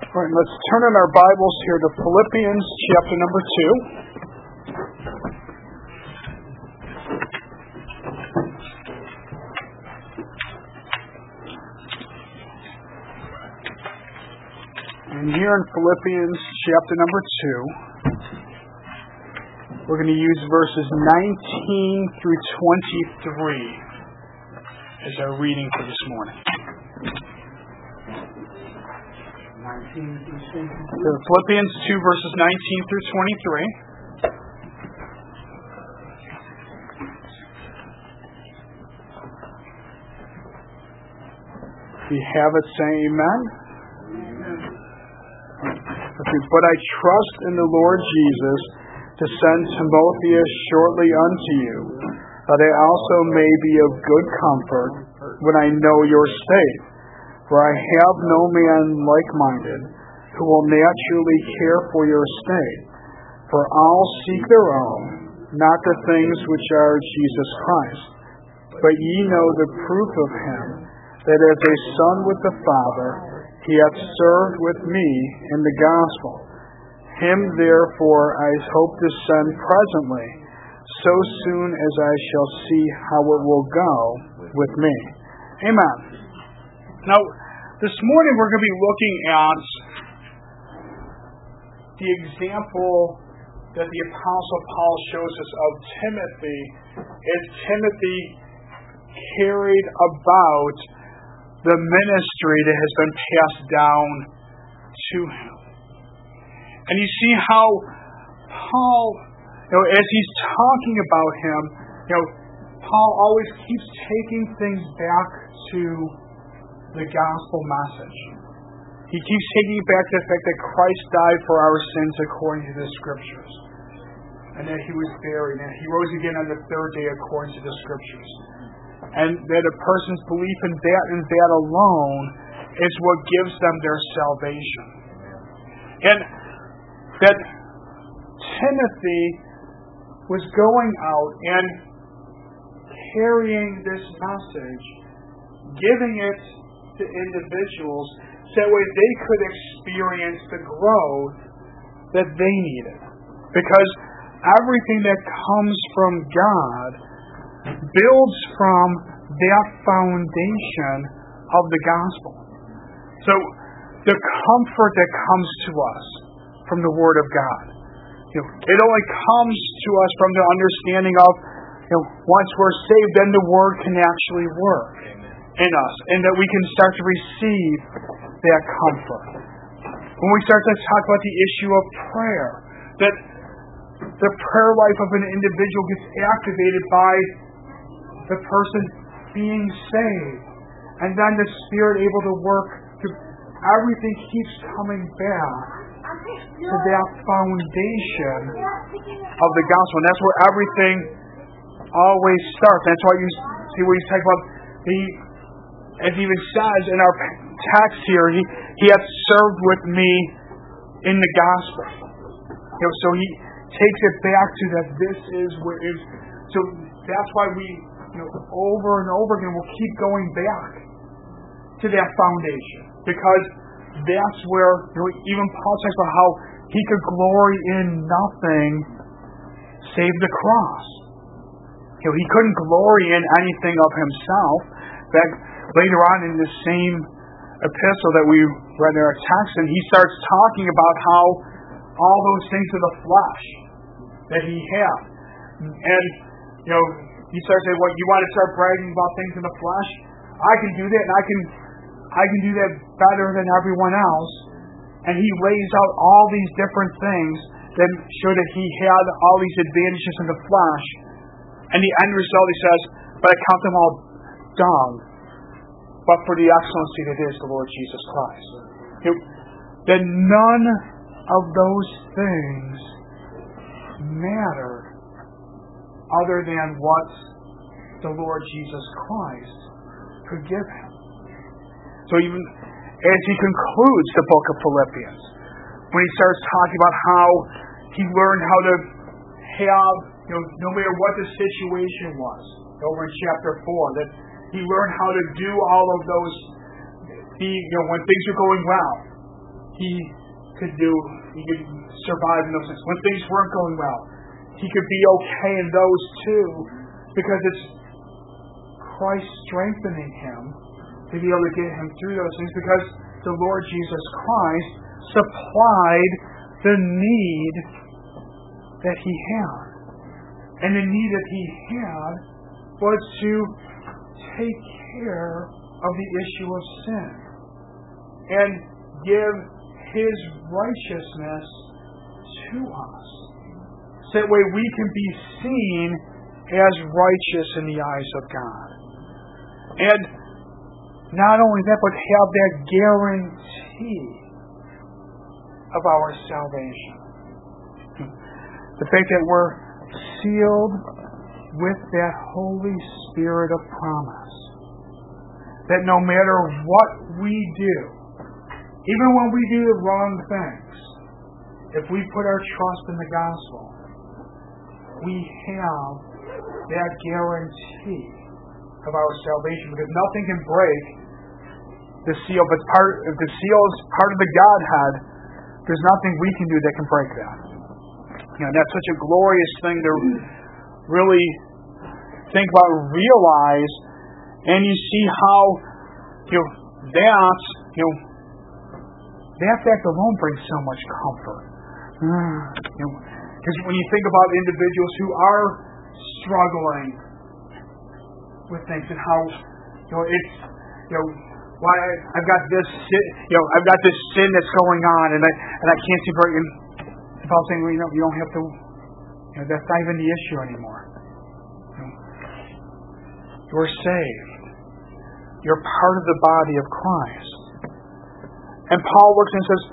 All right, let's turn in our Bibles here to Philippians chapter number 2. And here in Philippians chapter number 2, we're going to use verses 19 through 23 as our reading for this morning. Philippians 2, verses 19 through 23. If you have it, say amen. Okay, but I trust in the Lord Jesus to send Timotheus shortly unto you, that I also may be of good comfort when I know your state. For I have no man like-minded who will naturally care for your estate. For all seek their own, not the things which are Jesus Christ. But ye know the proof of him, that as a son with the Father, he hath served with me in the gospel. Him therefore I hope to send presently, so soon as I shall see how it will go with me. Amen. Now, this morning we're going to be looking at the example that the Apostle Paul shows us of Timothy as Timothy carried about the ministry that has been passed down to him. And you see how Paul, as he's talking about him, Paul always keeps taking things back to the gospel message. He keeps taking it back to the fact that Christ died for our sins according to the Scriptures, and that he was buried, and he rose again on the third day according to the Scriptures, and that a person's belief in that and that alone is what gives them their salvation. And that Timothy was going out and carrying this message, giving it to individuals so that way they could experience the growth that they needed. Because everything that comes from God builds from that foundation of the gospel. So the comfort that comes to us from the Word of God, it only comes to us from the understanding of, once we're saved, then the Word can actually work in us, and that we can start to receive that comfort. When we start to talk about the issue of prayer, that the prayer life of an individual gets activated by the person being saved, and then the Spirit able to work. Everything keeps coming back to that foundation of the gospel, and that's where everything always starts. That's why you see where he's talking about as he even says in our text here, he hath served with me in the gospel. So he takes it back to that this is where is. So that's why we, over and over again, will keep going back to that foundation, because that's where even Paul talks about how he could glory in nothing save the cross. He couldn't glory in anything of himself. In fact, later on in the same epistle that we read in our text, and he starts talking about how all those things of the flesh that he had. And, he starts saying, you want to start bragging about things in the flesh? I can do that, and I can do that better than everyone else. And he lays out all these different things that show that he had all these advantages in the flesh. And the end result, he says, but I count them all dung, but for the excellency that is the Lord Jesus Christ. That none of those things mattered other than what the Lord Jesus Christ could give him. So even as he concludes the book of Philippians, when he starts talking about how he learned how to have, no matter what the situation was, over in chapter 4, that he learned how to do all of those, when things are going well, he could survive in those things. When things weren't going well, he could be okay in those too, because it's Christ strengthening him to be able to get him through those things, because the Lord Jesus Christ supplied the need that he had. And the need that he had was to take care of the issue of sin and give his righteousness to us. So that way we can be seen as righteous in the eyes of God. And not only that, but have that guarantee of our salvation. The fact that we're sealed with that Holy Spirit of promise. That no matter what we do, even when we do the wrong things, if we put our trust in the gospel, we have that guarantee of our salvation, because nothing can break the seal. If the seal is part of the Godhead, there's nothing we can do that can break that. That's such a glorious thing to really think about and realize. And you see how that fact alone brings so much comfort. Because when you think about individuals who are struggling with things, and how it's why I've got this sin that's going on, and I can't seem to break. And Paul's saying, well, you don't have to. That's not even the issue anymore. You're saved. You're part of the body of Christ. And Paul looks and says,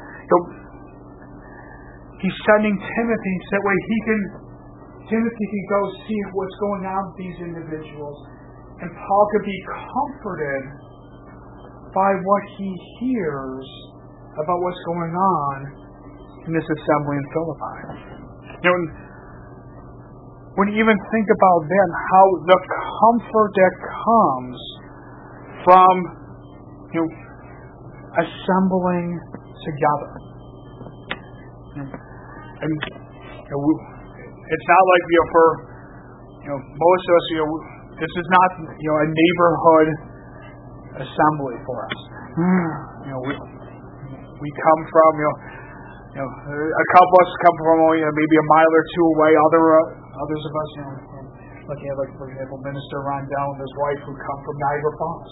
he's sending Timothy so that way Timothy can go see what's going on with these individuals, and Paul could be comforted by what he hears about what's going on in this assembly in Philippi. When you even think about that, how the comfort that comes from assembling together. And it's not like for most of us, this is not a neighborhood assembly for us. We come from a couple of us come from maybe a mile or two away. Others of us, looking at, for example, Minister Ron Dell and his wife, who come from Niagara Falls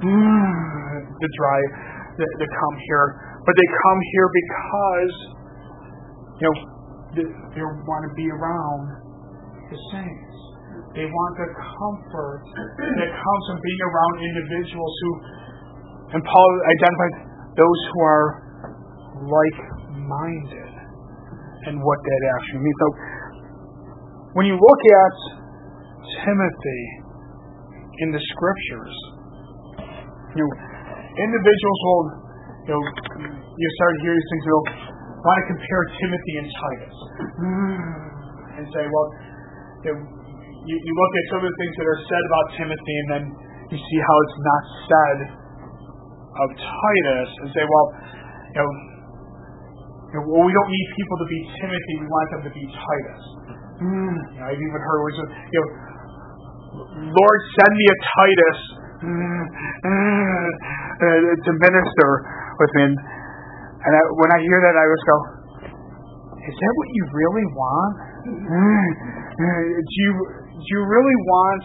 to come here. But they come here because they want to be around the saints. They want the comfort that comes from being around individuals who, and Paul identified those who are like-minded, and what that actually means. So, when you look at Timothy in the Scriptures, individuals will, you start to hear these things, they'll want to compare Timothy and Titus, and say, well, you look at some of the things that are said about Timothy, and then you see how it's not said of Titus, and say, well, we don't need people to be Timothy, we want them to be Titus. I've even heard words of, Lord, send me a Titus to minister with me. And when I hear that, I always go, is that what you really want? Do you really want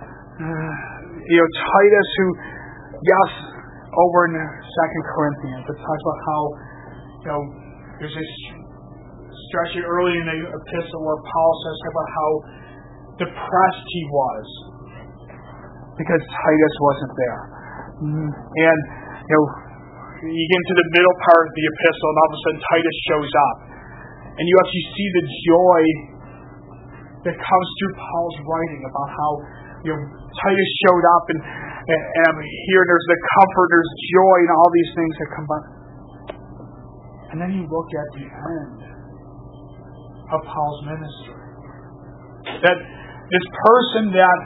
Titus, who, yes, over in 2 Corinthians, it talks about how there's this stretch early in the epistle where Paul says about how depressed he was because Titus wasn't there. And you get into the middle part of the epistle, and all of a sudden Titus shows up, and you actually see the joy that comes through Paul's writing about how Titus showed up, and I'm here. There's the comfort, there's joy, and all these things that come by. And then you look at the end of Paul's ministry, that this person that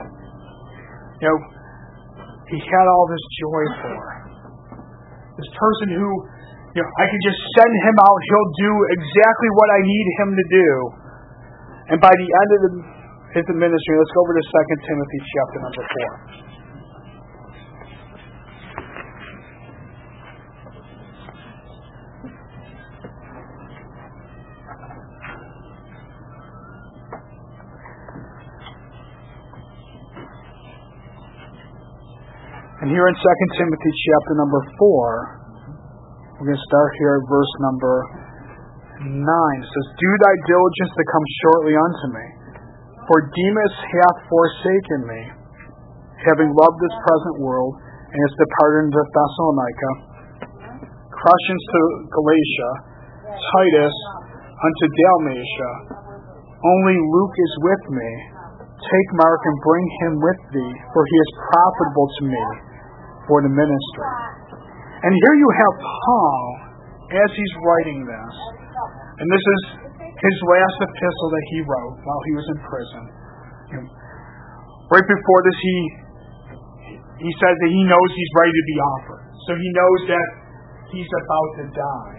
he had all this joy for, this person who I can just send him out. He'll do exactly what I need him to do. And by the end of his ministry, let's go over to 2 Timothy chapter number 4. And here in 2 Timothy chapter number 4, we're going to start here at verse number 9. It says, "Do thy diligence to come shortly unto me, for Demas hath forsaken me, having loved this present world, and is departed into Thessalonica. Crescens to Galatia, Titus unto Dalmatia. Only Luke is with me. Take Mark and bring him with thee, for he is profitable to me for the ministry." And here you have Paul as he's writing this. And this is his last epistle that he wrote while he was in prison. Right before this, he says that he knows he's ready to be offered. So he knows that he's about to die.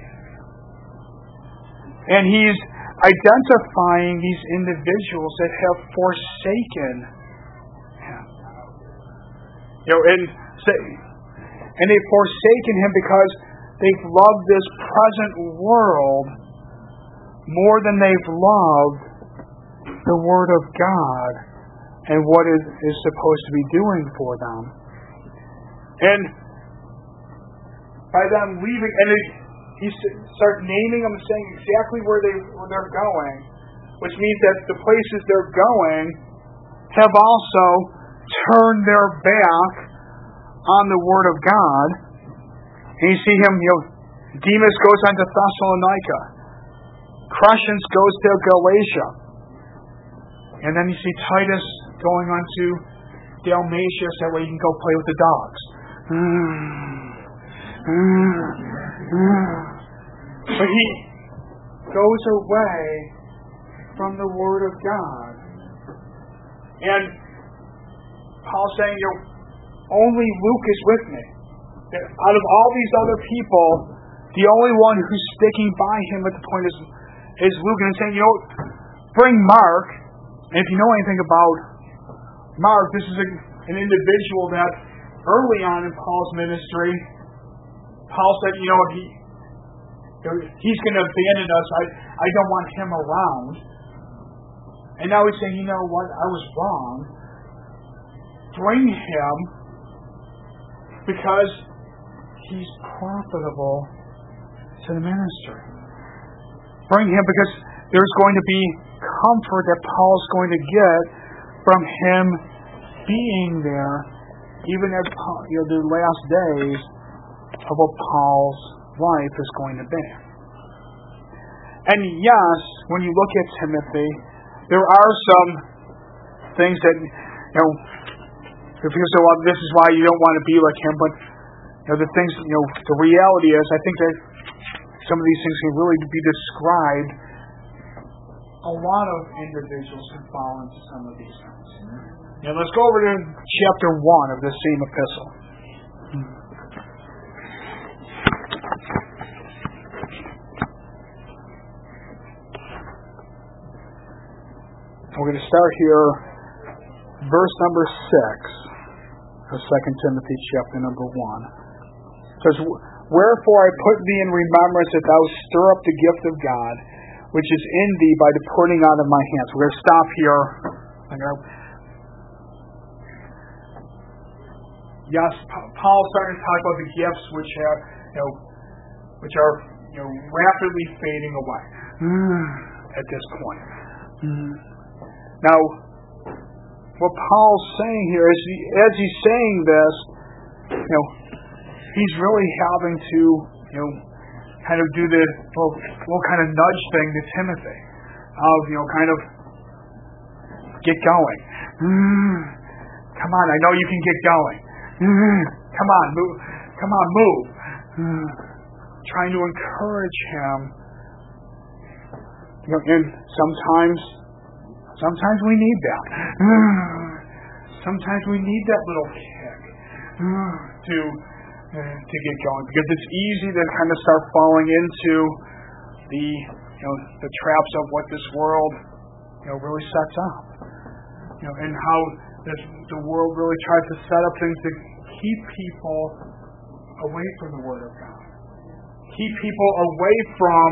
And he's identifying these individuals that have forsaken him. And they've forsaken him because they've loved this present world more than they've loved the Word of God and what it is supposed to be doing for them. And by them leaving, and he starts naming them and saying exactly where they're going, which means that the places they're going have also turned their back on the Word of God. And you see him, Demas goes on to Thessalonica. Crescens goes to Galatia. And then you see Titus going on to Dalmatia, so that way he can go play with the dogs. But he goes away from the Word of God. And Paul's saying, only Luke is with me. Out of all these other people, the only one who's sticking by him at the point is Luke. And saying, bring Mark. And if you know anything about Mark, this is an individual that early on in Paul's ministry, Paul said, he's going to abandon us. I don't want him around. And now he's saying, you know what? I was wrong. Bring him because he's profitable to the ministry. Bring him because there's going to be comfort that Paul's going to get from him being there, even at the last days of what Paul's life is going to be. And yes, when you look at Timothy, there are some things that, if you say, well, this is why you don't want to be like him, but the things, the reality is, I think that some of these things can really be described. A lot of individuals who fall into some of these things. Now let's go over to chapter 1 of this same epistle. We're going to start here, verse number 6 of 2 Timothy chapter number 1. It says, "Wherefore I put thee in remembrance that thou stir up the gift of God, which is in thee by the putting on of my hands." We're going to stop here. Yes, Paul's starting to talk about the gifts which are rapidly fading away at this point. Now, what Paul's saying here is, as he's saying this, he's really having to, kind of do the little kind of nudge thing to Timothy of, kind of get going. Come on, I know you can get going. Come on, move. Come on, move. Trying to encourage him. And sometimes we need that. Sometimes we need that little kick to to get going, because it's easy to kind of start falling into the traps of what this world really sets up, and how the world really tries to set up things to keep people away from the Word of God, keep people away from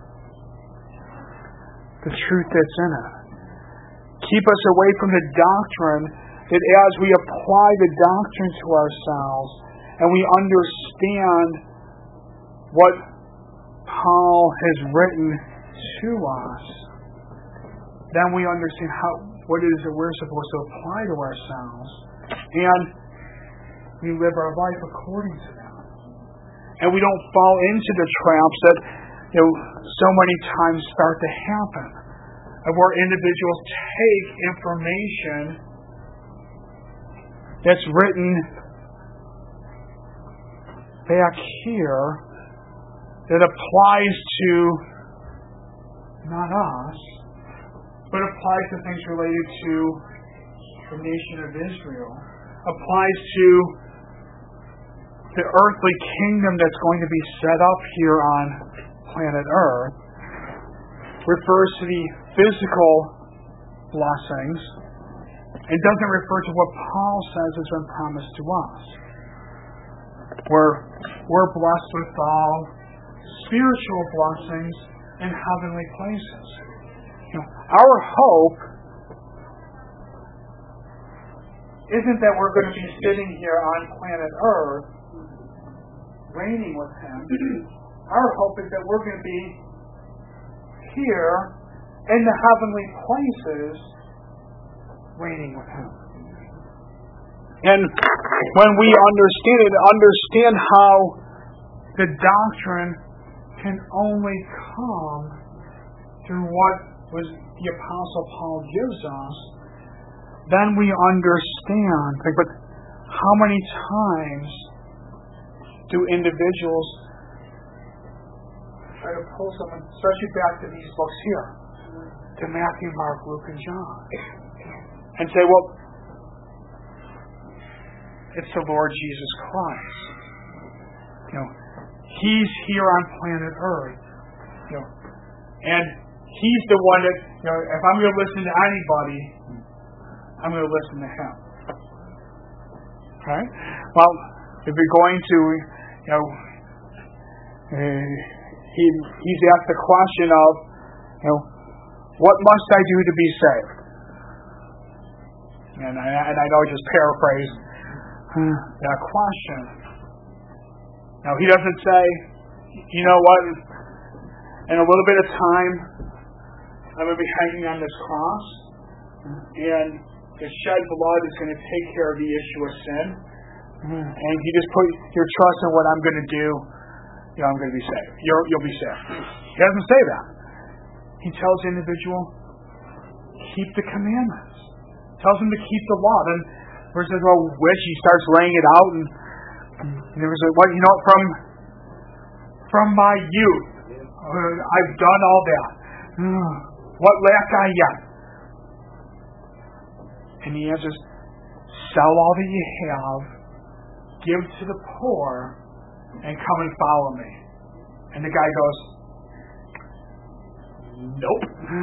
the truth that's in it, keep us away from the doctrine that as we apply the doctrine to ourselves and we understand what Paul has written to us, then we understand what it is that we're supposed to apply to ourselves, and we live our life according to that. And we don't fall into the traps that so many times start to happen, of where individuals take information that's written back here that applies to not us, but applies to things related to the nation of Israel, applies to the earthly kingdom that's going to be set up here on planet Earth, refers to the physical blessings, and doesn't refer to what Paul says has been promised to us, where we're blessed with all spiritual blessings in heavenly places. Our hope isn't that we're going to be sitting here on planet Earth reigning with Him. Our hope is that we're going to be here in the heavenly places reigning with Him. And when we understand it, understand how the doctrine can only come through what was the Apostle Paul gives us, then we understand. But how many times do individuals try to pull someone, especially back to these books here, to Matthew, Mark, Luke, and John, and say, well, it's the Lord Jesus Christ. He's here on planet Earth. And He's the one that, if I'm going to listen to anybody, I'm going to listen to Him. Okay? Well, if you're going to, he's asked the question of, what must I do to be saved? And I know I just paraphrased that question. Now, he doesn't say, you know what, in a little bit of time, I'm going to be hanging on this cross, and the shed blood is going to take care of the issue of sin, and you just put your trust in what I'm going to do, I'm going to be saved. You'll be saved. He doesn't say that. He tells the individual, keep the commandments. Tells him to keep the law. Then, where it says, which, he starts laying it out, and there was from my youth, I've done all that. What lack I yet? And he answers, sell all that you have, give to the poor, and come and follow me. And the guy goes, nope.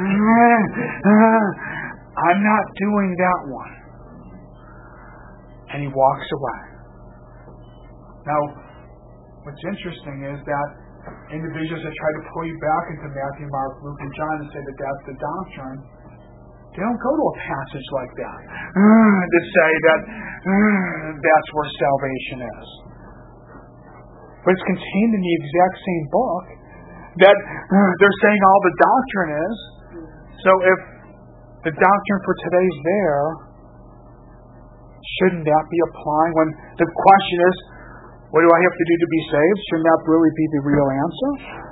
I'm not doing that one. And he walks away. Now, what's interesting is that individuals that try to pull you back into Matthew, Mark, Luke, and John and say that that's the doctrine, they don't go to a passage like that to say that that's where salvation is. But it's contained in the exact same book that they're saying all the doctrine is. So if the doctrine for today's there, shouldn't that be applying when the question is, what do I have to do to be saved? Shouldn't that really be the real answer?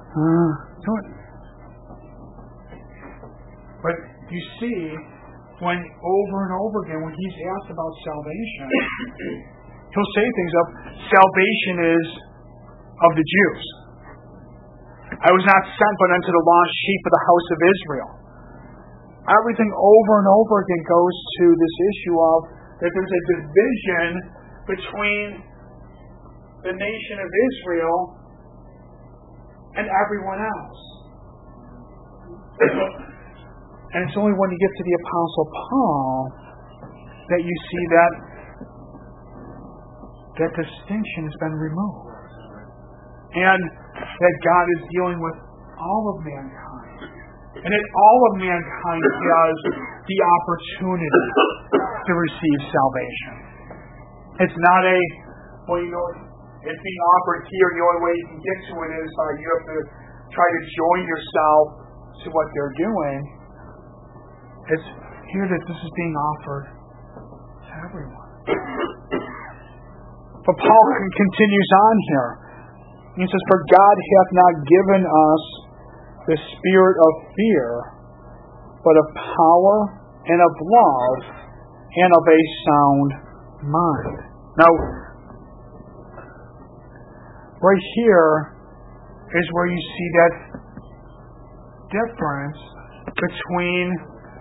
But you see, when over and over again, when he's asked about salvation, he'll say things of, salvation is of the Jews. I was not sent but unto the lost sheep of the house of Israel. Everything over and over again goes to this issue of that there's a division between the nation of Israel and everyone else. And it's only when you get to the Apostle Paul that you see that distinction has been removed. And that God is dealing with all of mankind. And that all of mankind has the opportunity to receive salvation. It's not it's being offered here. The only way you can get to it is you have to try to join yourself to what they're doing. It's here that this is being offered to everyone. But Paul continues on here. He says, "For God hath not given us the spirit of fear, but of power and of love and of a sound mind." Now, right here is where you see that difference between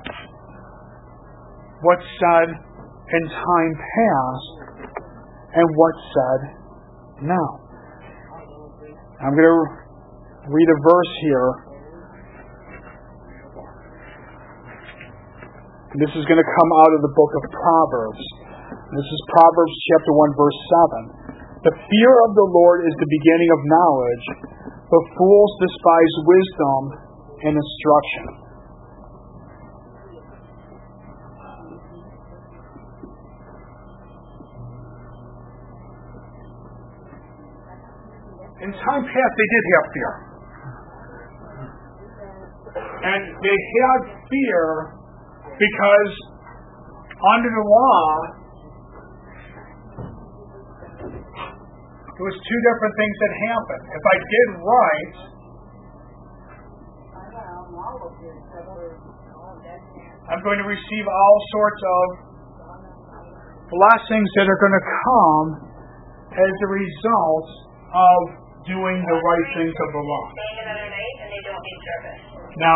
what's said in time past and what's said now. I'm going to read a verse here. This is going to come out of the book of Proverbs. This is Proverbs chapter 1, verse 7. "The fear of the Lord is the beginning of knowledge, but fools despise wisdom and instruction." In time past, they did have fear. And they had fear because under the law, there was two different things that happened. If I did right, I'm going to receive all sorts of blessings that are going to come as a result of doing the right things of the law. Now,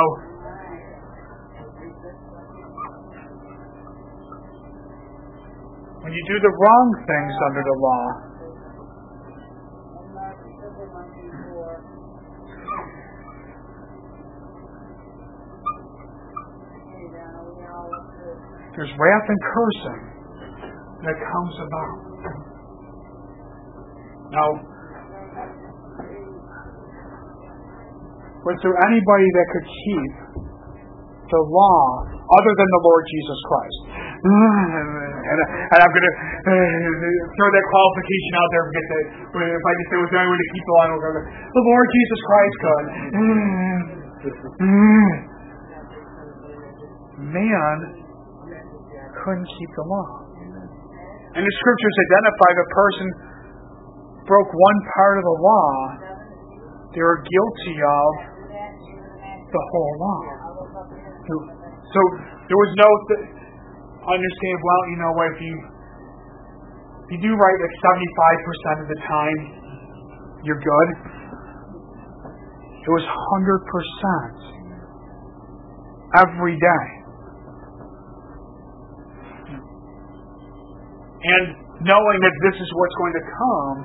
when you do the wrong things under the law, there's wrath and cursing that comes about. Now, was there anybody that could keep the law other than the Lord Jesus Christ? And I'm going to throw that qualification out there. If I just say, was there anyone to keep the law? The Lord Jesus Christ could. Man couldn't keep the law. And the scriptures identify the person broke one part of the law, they were guilty of the whole law. So there was no understand. Well, you know what? If you do right like 75% of the time, you're good. It was 100% every day. And knowing that this is what's going to come,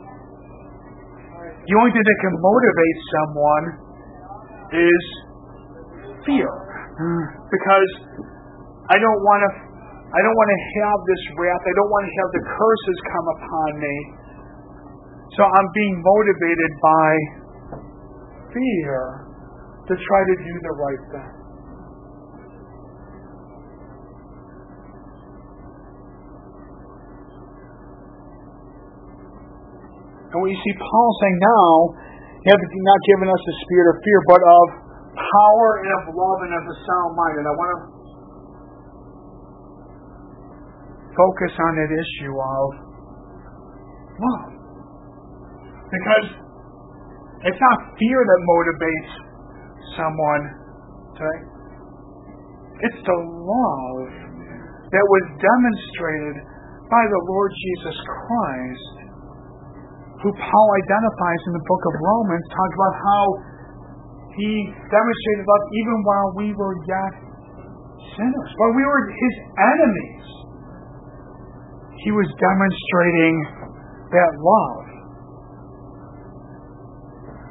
the only thing that can motivate someone is fear. Because I don't want to have this wrath. I don't want to have the curses come upon me. So I'm being motivated by fear to try to do the right thing. And what you see Paul saying now, he has not given us the spirit of fear, but of power and of love and of a sound mind. And I want to focus on that issue of love. Because it's not fear that motivates someone today. It's the love that was demonstrated by the Lord Jesus Christ, who Paul identifies in the book of Romans, talks about how he demonstrated love even while we were yet sinners, while we were his enemies. He was demonstrating that love.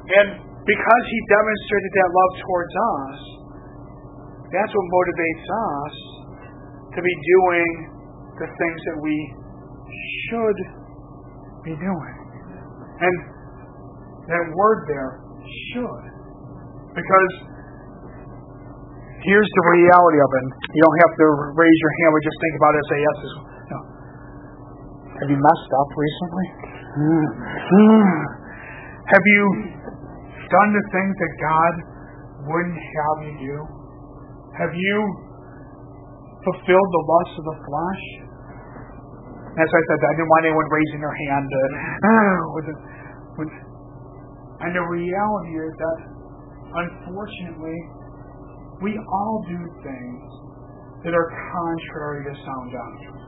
And because He demonstrated that love towards us, that's what motivates us to be doing the things that we should be doing. And that word there, should. Because here's the reality of it. You don't have to raise your hand, but just think about it and say yes. No. Have you messed up recently? Have you done the things that God wouldn't have you do? Have you fulfilled the lusts of the flesh? As I said, I didn't want anyone raising their hand. And the reality is that, unfortunately, we all do things that are contrary to sound doctrine.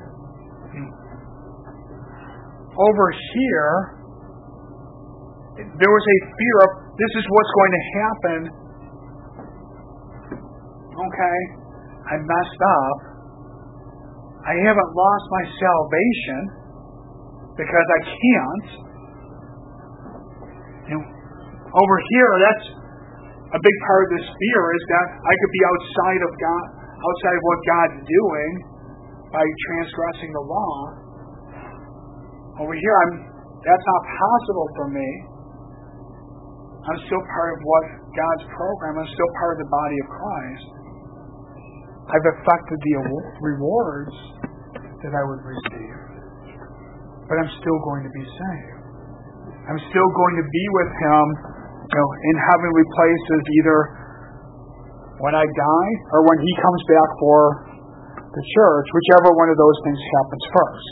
Over here, there was a fear of, this is what's going to happen. Okay, I messed up. I haven't lost my salvation because I can't. Over here, that's a big part of this fear, is that I could be outside of God, outside of what God's doing by transgressing the law. Over here, that's not possible for me. I'm still part of what God's program. I'm still part of the body of Christ. I've affected the rewards that I would receive, but I'm still going to be saved. I'm still going to be with Him, in heavenly places, either when I die or when He comes back for the church, whichever one of those things happens first.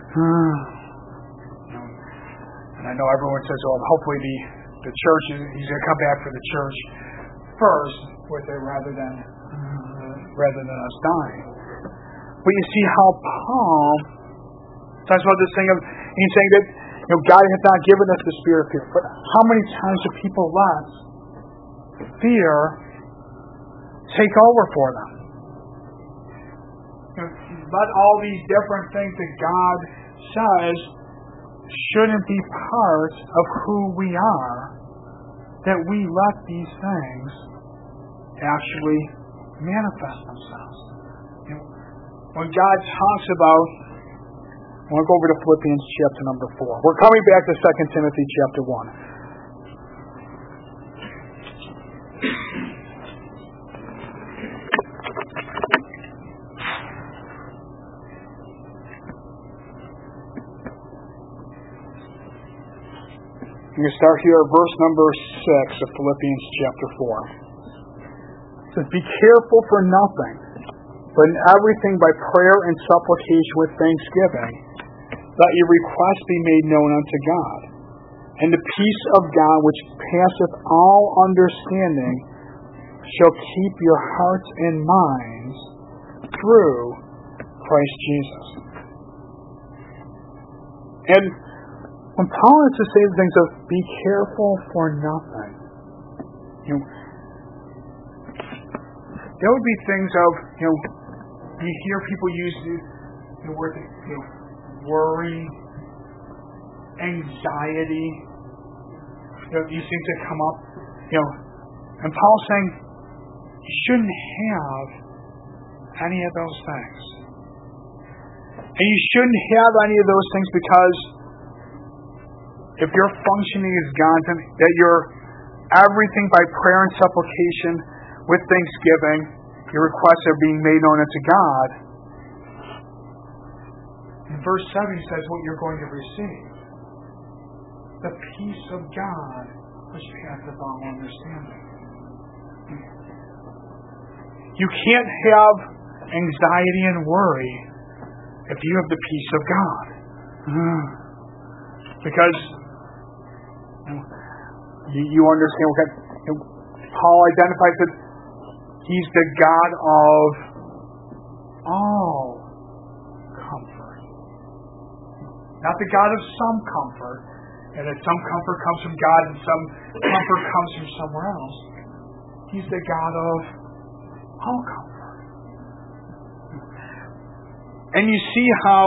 And I know everyone says, "Oh, hopefully the church He's going to come back for the church first with it rather than us dying." But you see how Paul talks about this thing of he's saying that God has not given us the spirit of fear. But how many times do people let fear take over for them? Let all these different things that God says shouldn't be part of who we are, that we let these things actually manifest themselves. When God talks about, I want to go over to Philippians chapter number 4. We're coming back to 2 Timothy chapter 1. I'm going to start here at verse number 6 of Philippians chapter 4. It says, "Be careful for nothing, but in everything by prayer and supplication with thanksgiving, let your requests be made known unto God. And the peace of God, which passeth all understanding, shall keep your hearts and minds through Christ Jesus." And when Paul is to say the things of be careful for nothing, there would be things of, you hear people use the word, worry, anxiety. These things that come up, and Paul's saying you shouldn't have any of those things, and you shouldn't have any of those things because if you're functioning as God, that you're everything by prayer and supplication with thanksgiving, your requests are being made known unto God. In verse 7 he says what you're going to receive. The peace of God which passeth all understanding. You can't have anxiety and worry if you have the peace of God. Because you understand what Paul identifies that He's the God of all comfort. Not the God of some comfort, and that some comfort comes from God and some comfort comes from somewhere else. He's the God of all comfort. And you see how,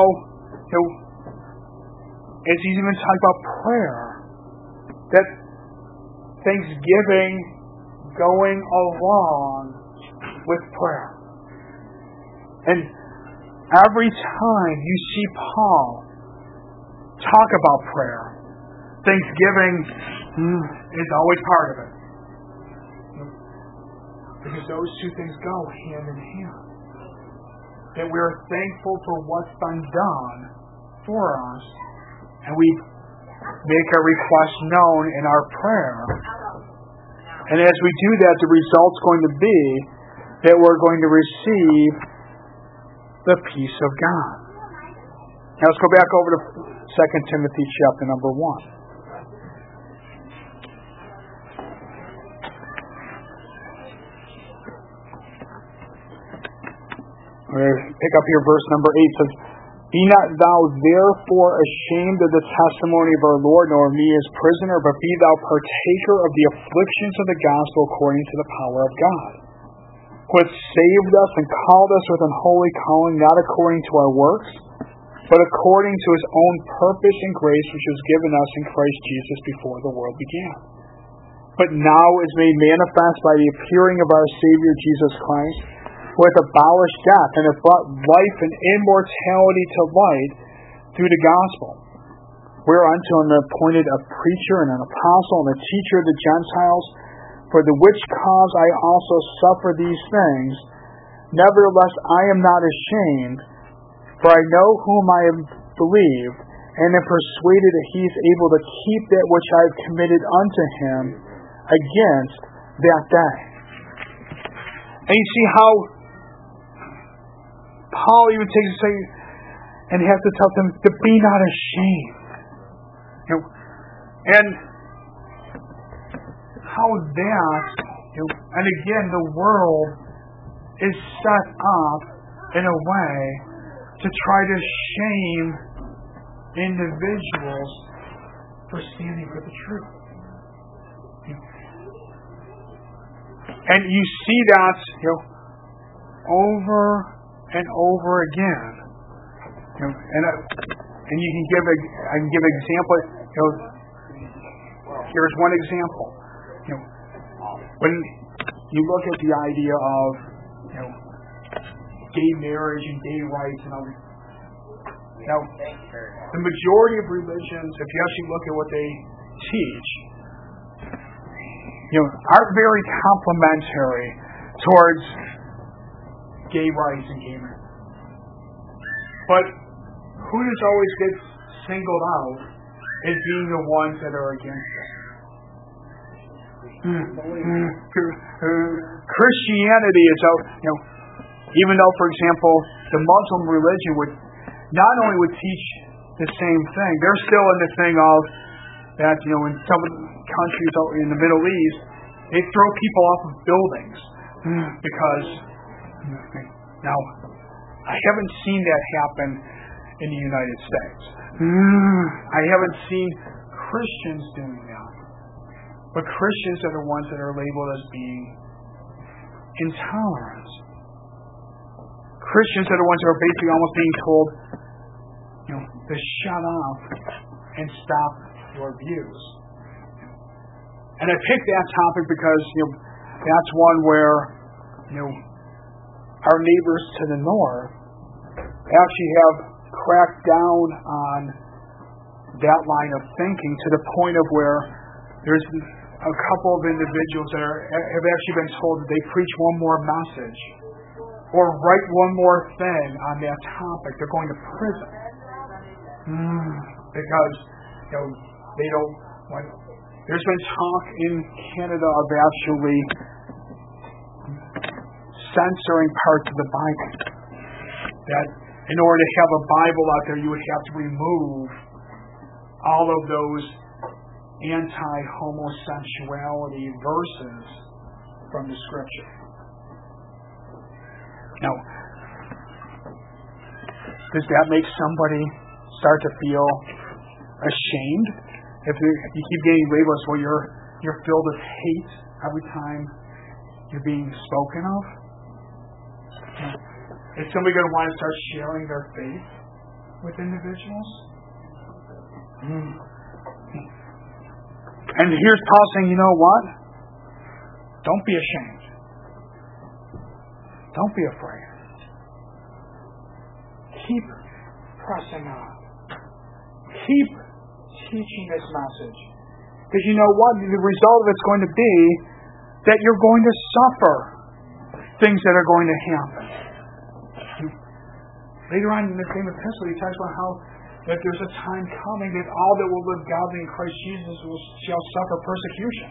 as he's even talking about prayer, that thanksgiving going along with prayer. And every time you see Paul talk about prayer, thanksgiving is always part of it. Because those two things go hand in hand. That we are thankful for what's been done for us, and we make our request known in our prayer. And as we do that, the result's going to be that we're going to receive the peace of God. Now let's go back over to 2 Timothy chapter number 1. We're going to pick up here verse number 8. It says, "Be not thou therefore ashamed of the testimony of our Lord, nor of me as prisoner, but be thou partaker of the afflictions of the gospel according to the power of God, who hath saved us and called us with an holy calling, not according to our works, but according to his own purpose and grace, which was given us in Christ Jesus before the world began. But now is made manifest by the appearing of our Savior Jesus Christ, who hath abolished death, and hath brought life and immortality to light through the gospel, whereunto I am appointed a preacher and an apostle and a teacher of the Gentiles, for the which cause I also suffer these things. Nevertheless I am not ashamed, for I know whom I have believed, and am persuaded that he is able to keep that which I have committed unto him against that day." And you see how Paul even takes to say, and has to tell them to be not ashamed. And how that, and again, the world is set up in a way to try to shame individuals for standing for the truth. And you see that over and over again. And you can give I can give an example. Here's one example. When you look at the idea of gay marriage and gay rights and all that. Now, the majority of religions, if you actually look at what they teach, aren't very complimentary towards gay rights and gay marriage. But who does always get singled out as being the ones that are against it? Christianity is out, even though, for example, the Muslim religion not only would teach the same thing, they're still in the thing of that, in some of the countries in the Middle East, they throw people off of buildings because, now, I haven't seen that happen in the United States. I haven't seen Christians doing that. But Christians are the ones that are labeled as being intolerant. Christians are the ones who are basically almost being told, to shut up and stop your views. And I picked that topic because, that's one where, our neighbors to the north actually have cracked down on that line of thinking to the point of where there's a couple of individuals that have actually been told that they preach one more message or write one more thing on that topic, they're going to prison. Because they don't want. There's been talk in Canada of actually censoring parts of the Bible. That in order to have a Bible out there, you would have to remove all of those anti-homosexuality verses from the Scripture. Now, does that make somebody start to feel ashamed? If you keep getting labels where you're filled with hate every time you're being spoken of? Is somebody going to want to start sharing their faith with individuals? And here's Paul saying, you know what? Don't be ashamed. Don't be afraid. Keep pressing on. Keep teaching this message. Because you know what? The result of it's going to be that you're going to suffer things that are going to happen. Later on in the same epistle, he talks about how that there's a time coming that all that will live godly in Christ Jesus shall suffer persecution.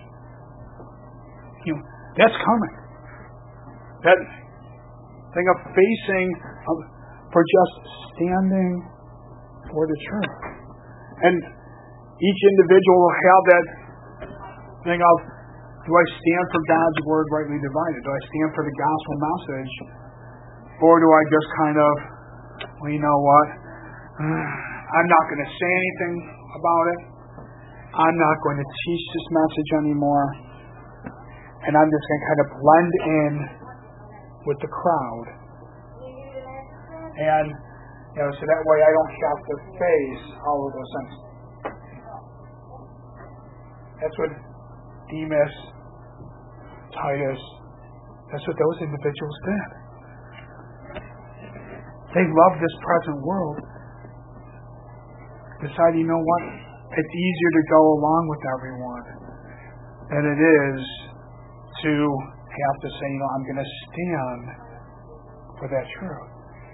That's coming. That thing of facing for just standing for the truth. And each individual will have that thing of, do I stand for God's word rightly divided? Do I stand for the gospel message? Or do I just kind of, well, you know what? I'm not going to say anything about it. I'm not going to teach this message anymore. And I'm just going to kind of blend in with the crowd. And, so that way I don't have to face all of those things. That's what Demas, Titus, that's what those individuals did. They loved this present world. Decided, you know what? It's easier to go along with everyone than it is to have to say, I'm going to stand for that truth.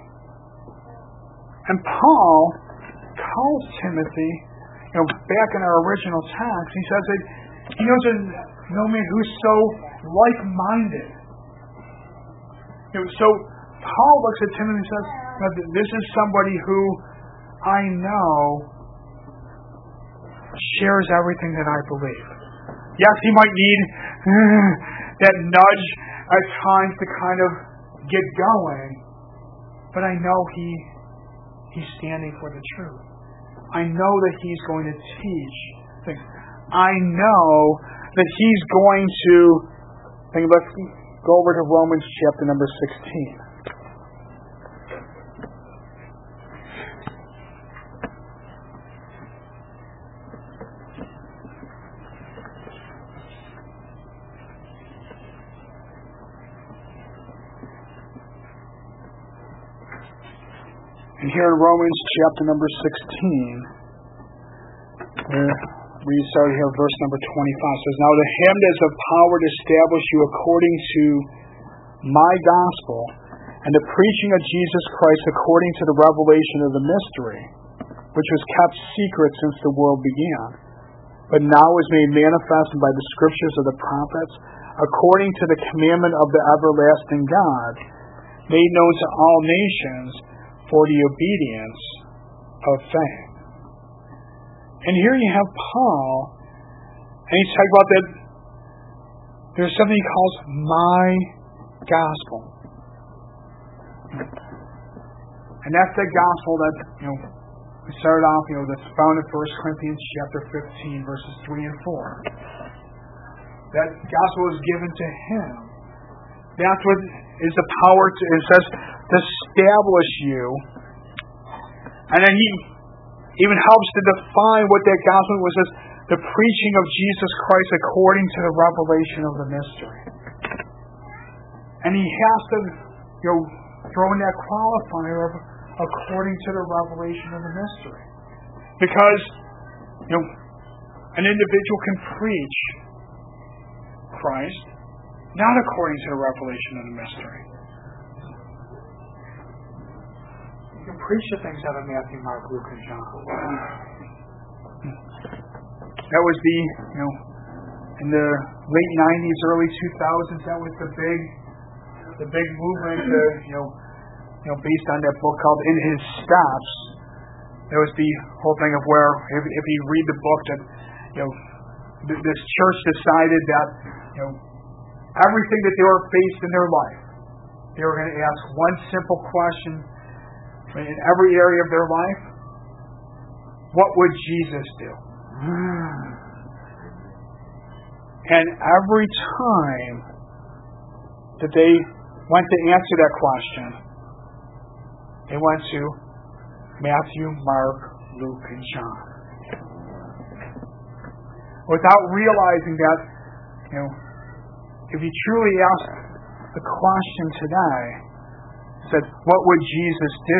And Paul calls Timothy, back in our original text, he says that he knows no man who's so like-minded. So Paul looks at Timothy and says, this is somebody who I know shares everything that I believe. Yes, he might need that nudge at times to kind of get going, but I know he's standing for the truth. I know that he's going to teach things. I know that he's going to... Let's go over to Romans chapter number 16. And here in Romans chapter number 16, we start here, verse number 25, says, Now to him that is of power to establish you according to my gospel, and the preaching of Jesus Christ according to the revelation of the mystery, which was kept secret since the world began, but now is made manifest by the scriptures of the prophets, according to the commandment of the everlasting God, made known to all nations, for the obedience of faith. And here you have Paul, and he's talking about that there's something he calls my gospel. And that's the gospel that, we started off, that's found in 1 Corinthians chapter 15, verses 3 and 4. That gospel is given to him. That's what is the power to, it says, to establish you. And then he even helps to define what that gospel was as the preaching of Jesus Christ according to the revelation of the mystery. And he has to throw in that qualifier of according to the revelation of the mystery. Because an individual can preach Christ not according to the revelation of the mystery. You can preach the things out of Matthew, Mark, Luke, and John. That was in the late 90s, early 2000s, that was the big movement, based on that book called In His Steps. There was the whole thing of where, if you read the book, that this church decided that everything that they were faced in their life, they were going to ask one simple question in every area of their life: what would Jesus do? And every time that they went to answer that question, they went to Matthew, Mark, Luke, and John. without realizing that, if you truly ask the question today, said, what would Jesus do?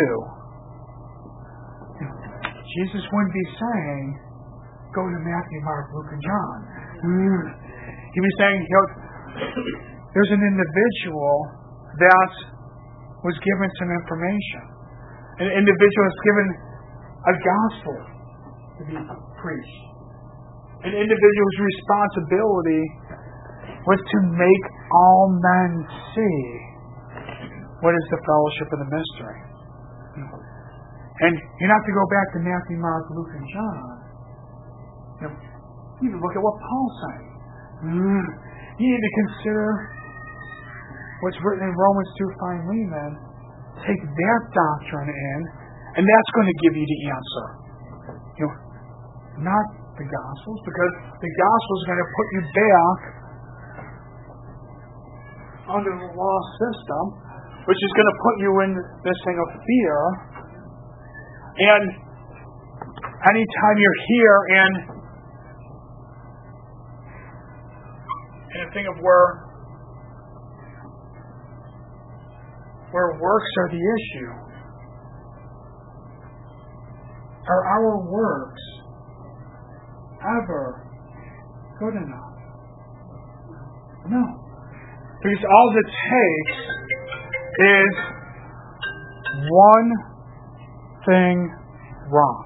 Jesus wouldn't be saying, go to Matthew, Mark, Luke, and John. He'd be saying, there's an individual that was given some information. An individual is given a gospel to be preached. An individual's responsibility was to make all men see what is the fellowship of the mystery. And you don't have to go back to Matthew, Mark, Luke, and John. You need to look at what Paul's saying. You need to consider what's written in Romans 2, Philemon. Take that doctrine in, and that's going to give you the answer. Not the Gospels, because the Gospels are going to put you back under the law system, which is going to put you in this thing of fear. And anytime you're here in a thing of where works are the issue, are our works ever good enough? No. Because all it takes is one thing wrong.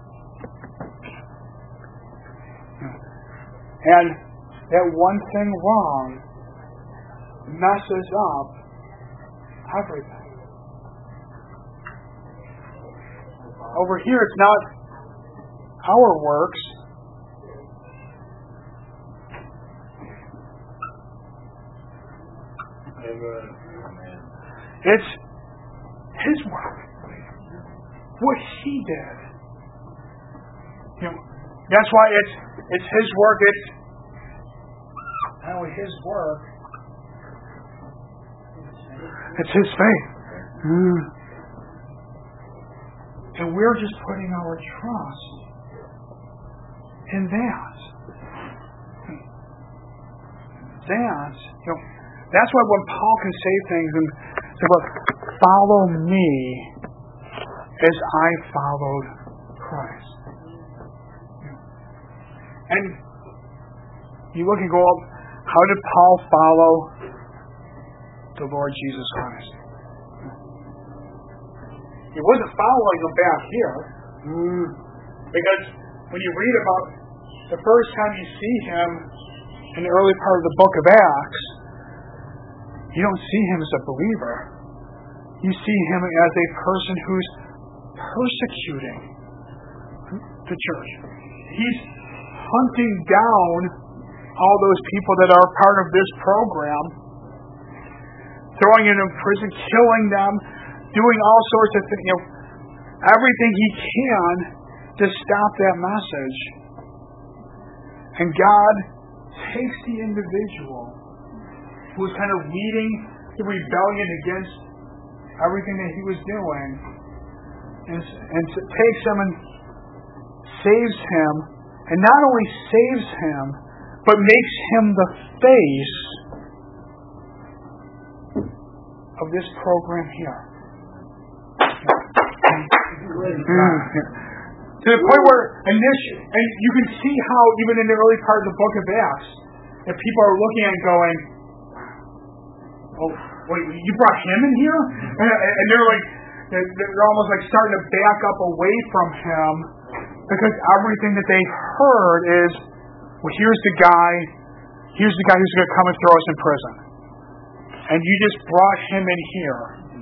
And that one thing wrong messes up everything. Over here, it's not our works. It's His work. What He did. That's why it's His work. It's not only His work, it's His faith. And we're just putting our trust in that. That's why when Paul can say things and say, look, follow me as I followed Christ. And you look and go, how did Paul follow the Lord Jesus Christ? He wasn't following him back here. Because when you read about the first time you see him in the early part of the book of Acts, you don't see him as a believer. You see him as a person who's persecuting the church. He's hunting down all those people that are part of this program, throwing them in prison, killing them, doing all sorts of things, everything he can to stop that message. And God takes the individual who was kind of leading the rebellion against everything that he was doing, and takes him and saves him, and not only saves him, but makes him the face of this program here. To the point where, and you can see how even in the early part of the book of Acts, that people are looking at it going, oh, wait, you brought him in here? And they're like, they're almost like starting to back up away from him, because everything that they heard is, well, here's the guy who's going to come and throw us in prison. And you just brought him in here.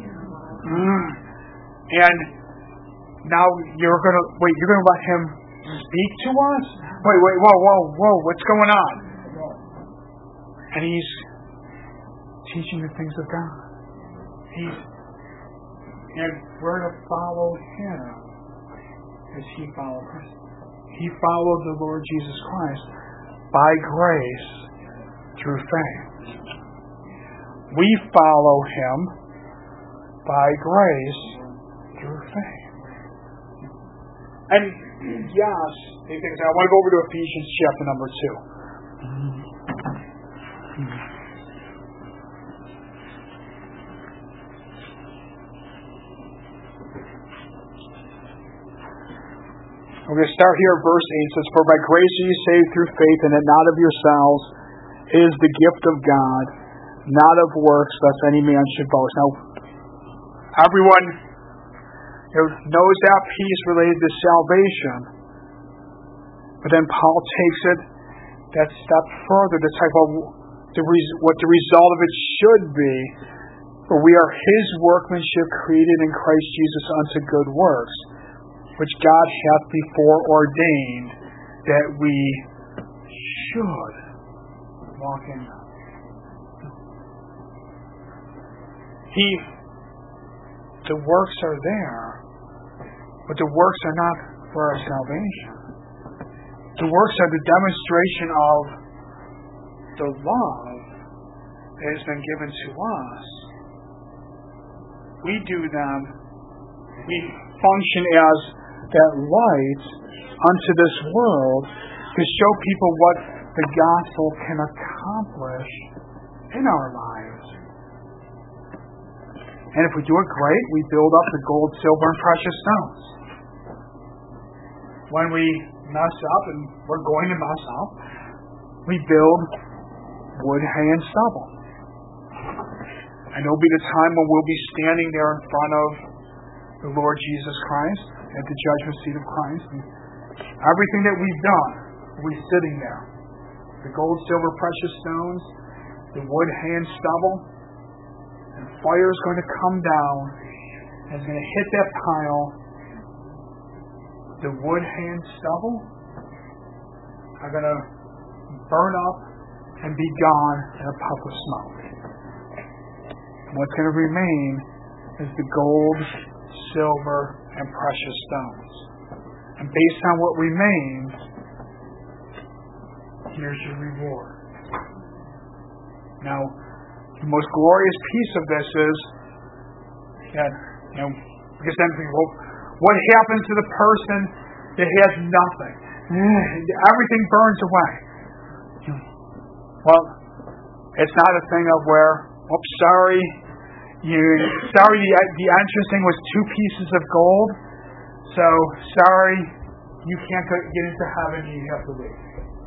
And now you're going to let him speak to us? Wait, whoa, what's going on? And he's teaching the things of God. And we're to follow him as he followed Christ. He followed the Lord Jesus Christ by grace through faith. We follow him by grace through faith. And yes, I want to go over to Ephesians chapter number 2. We're going to start here at verse 8. It says, "For by grace are you saved through faith, and that not of yourselves. It is the gift of God, not of works, lest any man should boast." Now, everyone knows that piece related to salvation. But then Paul takes it that step further to talk about what the result of it should be. For we are His workmanship, created in Christ Jesus unto good works, which God hath before ordained that we should walk in them. The works are there, but the works are not for our salvation. The works are the demonstration of the love that has been given to us. We do them. We function as that light unto this world to show people what the gospel can accomplish in our lives. And if we do it great, we build up the gold, silver, and precious stones. When we mess up, and we're going to mess up, we build wood, hay, and stubble. And there'll be the time when we'll be standing there in front of the Lord Jesus Christ at the judgment seat of Christ. And everything that we've done, we'll be sitting there. The gold, silver, precious stones, the wood, hay, and stubble. And fire is going to come down and it's going to hit that pile. The wood, hay, and stubble are going to burn up and be gone in a puff of smoke. And what's going to remain is the gold, silver, and precious stones. And based on what remains, here's your reward. Now, the most glorious piece of this is that, because then people, what happens to the person that has nothing? Everything burns away. Well, it's not a thing of where, sorry, the entrance thing was 2 pieces of gold, so sorry, you can't get into heaven, you have to leave.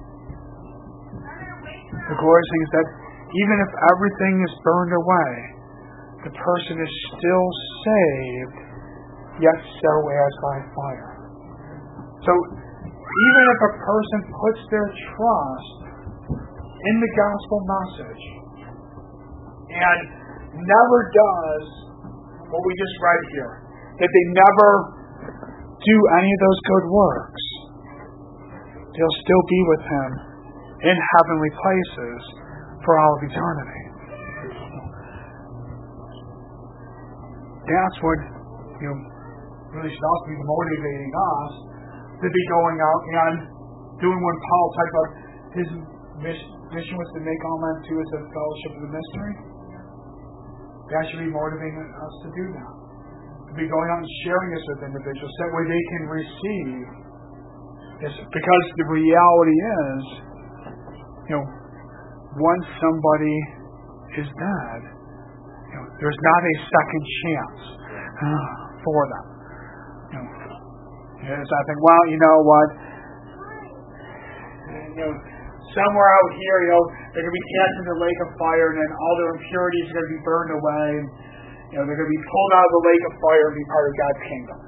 The glorious thing is that even if everything is burned away, the person is still saved, yet so as by fire. So, even if a person puts their trust in the gospel message and never does what we just read here, that they never do any of those good works, they'll still be with Him in heavenly places for all of eternity. That's what really should also be motivating us to be going out and doing what Paul talked about. His mission was to make all men to us a fellowship of the mystery. That should be motivating us to do that. To be going out and sharing this with individuals. That way they can receive this. Because the reality is, once somebody is dead, there's not a second chance for them. As I think, well, you know what? Somewhere out here, they're going to be cast into the lake of fire, and then all their impurities are going to be burned away. And, they're going to be pulled out of the lake of fire and be part of God's kingdom.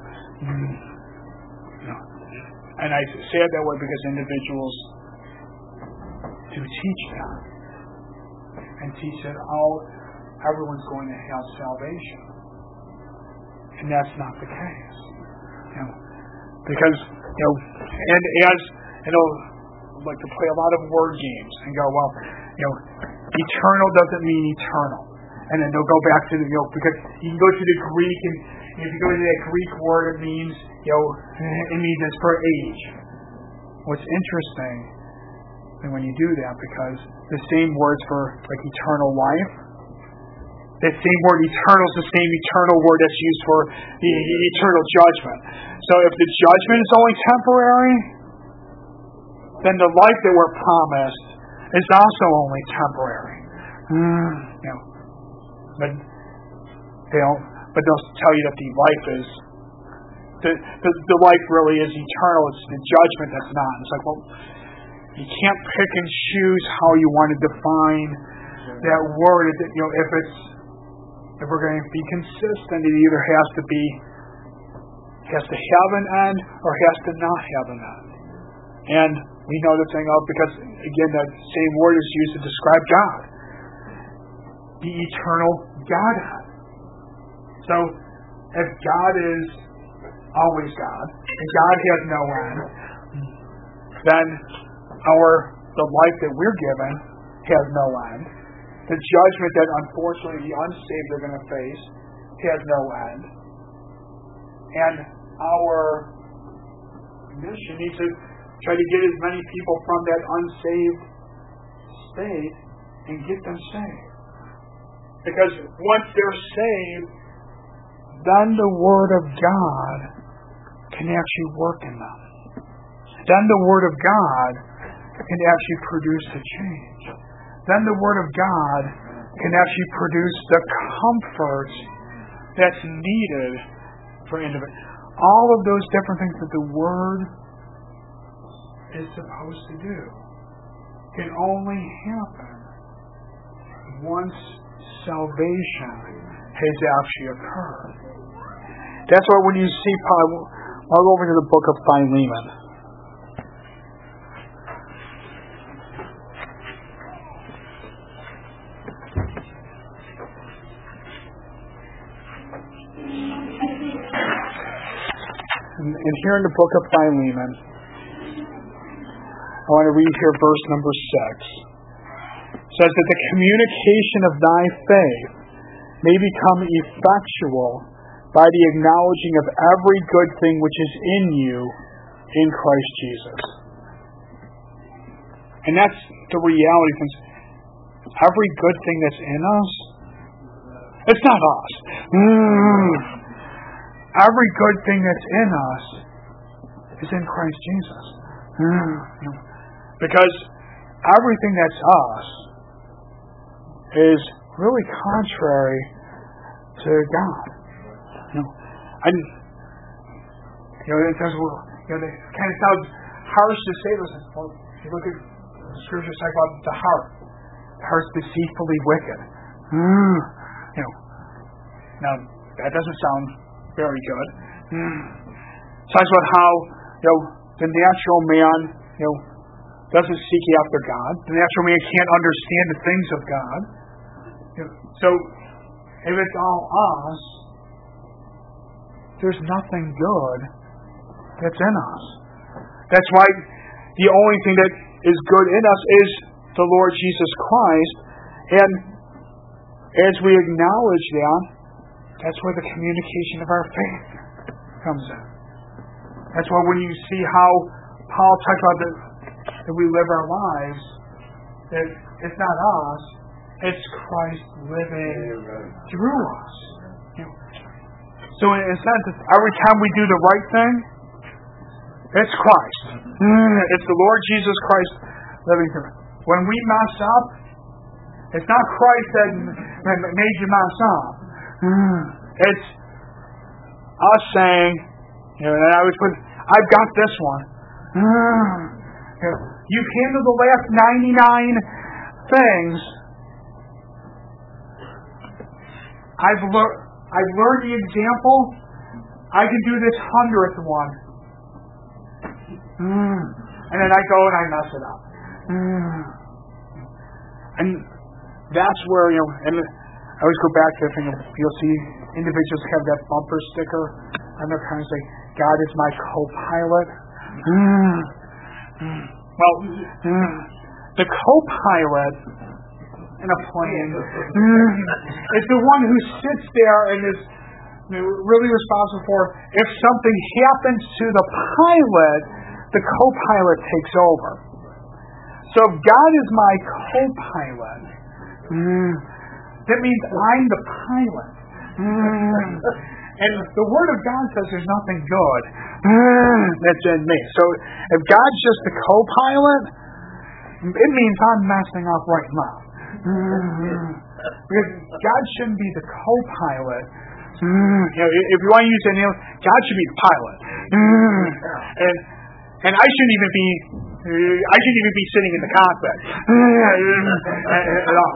And I say it that way because individuals do teach that. And teach that everyone's going to have salvation. And that's not the case. Because, and as, like to play a lot of word games and go, well, eternal doesn't mean eternal. And then they'll go back to the, because you can go to the Greek, and if you go to that Greek word, it means, it means it's for age. What's interesting, and when you do that, because the same words for like eternal life That same word eternal is the same eternal word that's used for the eternal judgment. So if the judgment is only temporary, then the life that we're promised is also only temporary. But they'll tell you that the life is the life really is eternal. It's the judgment that's not. It's like, well, you can't pick and choose how you want to define that word. If we're going to be consistent, it either has to have an end or has to not have an end. And we know the thing of, because again, that same word is used to describe God, the eternal Godhead. So if God is always God, and God has no end, then the life that we're given has no end. The judgment that unfortunately the unsaved are going to face has no end. And our mission needs to try to get as many people from that unsaved state and get them saved. Because once they're saved, then the Word of God can actually work in them. Then the Word of God can actually produce a change. Then the Word of God can actually produce the comfort that's needed for individuals. All of those different things that the Word is supposed to do can only happen once salvation has actually occurred. That's why when you see Paul, I'll go over to the book of Philemon. And here in the book of Philemon, I want to read here verse number 6. It says that the communication of thy faith may become effectual by the acknowledging of every good thing which is in you in Christ Jesus. And that's the reality. Every good thing that's in us, it's not us. Every good thing that's in us is in Christ Jesus. Because everything that's us is really contrary to God. It says, it kind of sounds harsh to say this. Well, if you look at the scriptures talk about the heart. The heart's deceitfully wicked. Now that doesn't sound very good. It talks about how the natural man doesn't seek after God. The natural man can't understand the things of God. So if it's all us, there's nothing good that's in us. That's why the only thing that is good in us is the Lord Jesus Christ. And as we acknowledge that, that's where the communication of our faith comes in. That's why when you see how Paul talks about that we live our lives, that it's not us, it's Christ living through us. So in a sense, every time we do the right thing, it's Christ. It's the Lord Jesus Christ living through us. When we mess up, it's not Christ that made you mess up. It's us saying, and I would put, I've got this one. You've handled the last 99 things. I've learned the example. I can do this 100th one. And then I go and I mess it up. And that's where, and I always go back to the thing of, you'll see individuals have that bumper sticker on their car and say, God is my co-pilot. Well, the co-pilot in a plane is the one who sits there and is really responsible for, if something happens to the pilot, the co-pilot takes over. So if God is my co-pilot, That means I'm the pilot. And the Word of God says there's nothing good that's in me. So if God's just the co-pilot, it means I'm messing up right now. Because God shouldn't be the co-pilot. If you want to use that, God should be the pilot. And I shouldn't even be sitting in the cockpit at all.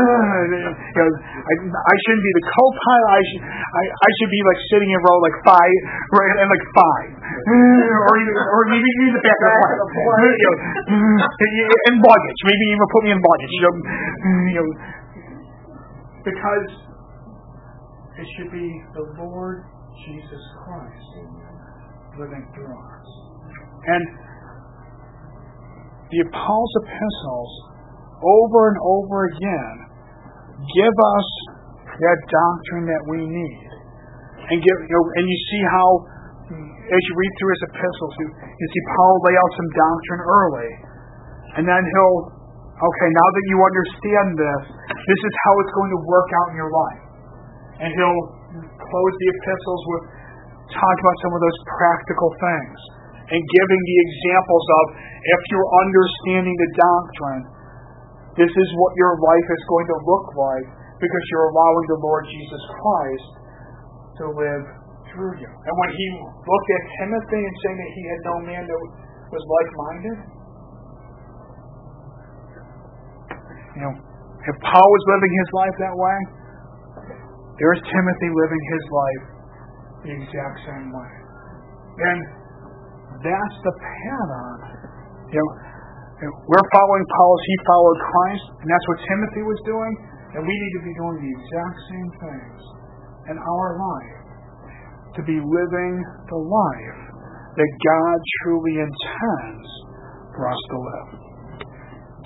I shouldn't be the co-pilot. I should be like sitting in row like 5, right, and like 5, or maybe in the back of the plane. In luggage, maybe even put me in luggage. Because it should be the Lord Jesus Christ living through us. And the Paul's epistles, over and over again, give us that doctrine that we need. And and you see how, as you read through his epistles, you see Paul lay out some doctrine early. And then he'll, okay, now that you understand this is how it's going to work out in your life. And he'll close the epistles with talking about some of those practical things and giving the examples of, if you're understanding the doctrine, this is what your life is going to look like because you're allowing the Lord Jesus Christ to live through you. And when he looked at Timothy and saying that he had no man that was like-minded, if Paul was living his life that way, there's Timothy living his life the exact same way. And that's the pattern. We're following Paul as he followed Christ, and that's what Timothy was doing, and we need to be doing the exact same things in our life, to be living the life that God truly intends for us to live.